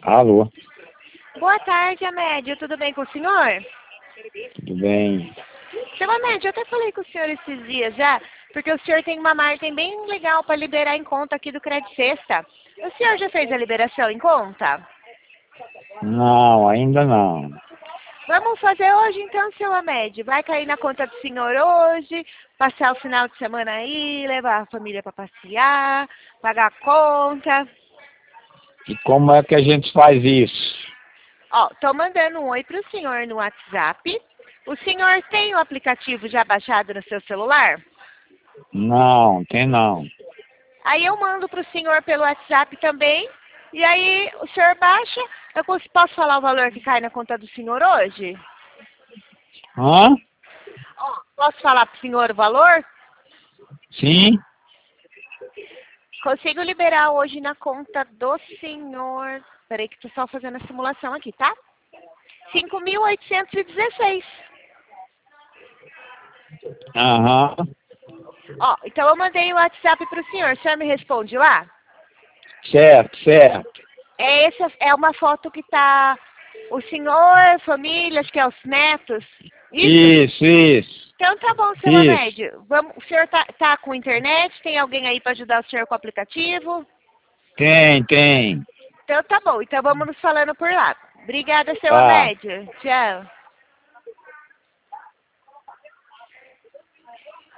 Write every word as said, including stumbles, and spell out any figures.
Alô, Boa tarde, Amédio. Tudo bem com o senhor? tudo bem? Seu Amédio, eu até falei com o senhor esses dias já, porque o senhor tem uma margem bem legal para liberar em conta aqui do Credit Sexta. O senhor já fez a liberação em conta? Não, ainda não. Vamos fazer hoje então, seu Amédio. Vai cair na conta do senhor hoje, passar o final de semana aí, levar a família para passear, pagar a conta. E como é que a gente faz isso? Ó, tô mandando um oi pro senhor no WhatsApp. O senhor tem o aplicativo já baixado no seu celular? Não, tem não. Aí eu mando pro senhor pelo WhatsApp também. E aí o senhor baixa. Eu cons- posso falar o valor que cai na conta do senhor hoje? Hã? Ó, posso falar pro senhor o valor? Sim? Consigo liberar hoje na conta do senhor. Peraí que tô só fazendo a simulação aqui, tá? cinco mil oitocentos e dezesseis. Aham. Ó, então eu mandei o WhatsApp pro senhor. O senhor me responde lá? Certo, certo. É, essa é uma foto que tá o senhor, família, acho que é os netos. Isso? Isso, isso. Então tá bom, seu Isso. Amédio. Vamos, o senhor tá, tá com internet? Tem alguém aí para ajudar o senhor com o aplicativo? Tem, tem. Então tá bom. Então vamos nos falando por lá. Obrigada, seu Tá. Amédio. Tchau.